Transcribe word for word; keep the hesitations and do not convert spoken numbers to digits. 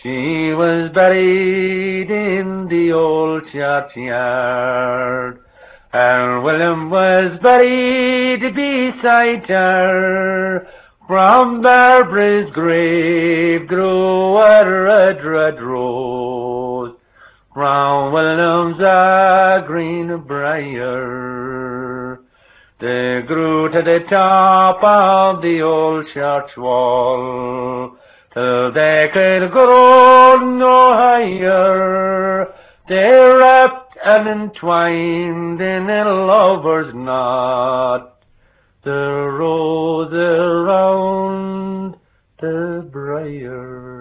She was buried in the old churchyard, and William was buried beside her. From Barbara's grave grew a red, red rose, from William's a green briar. They grew to the top of the old church wall, till they could grow no higher. They wrapped and entwined in a lover's knot the rose around the briar.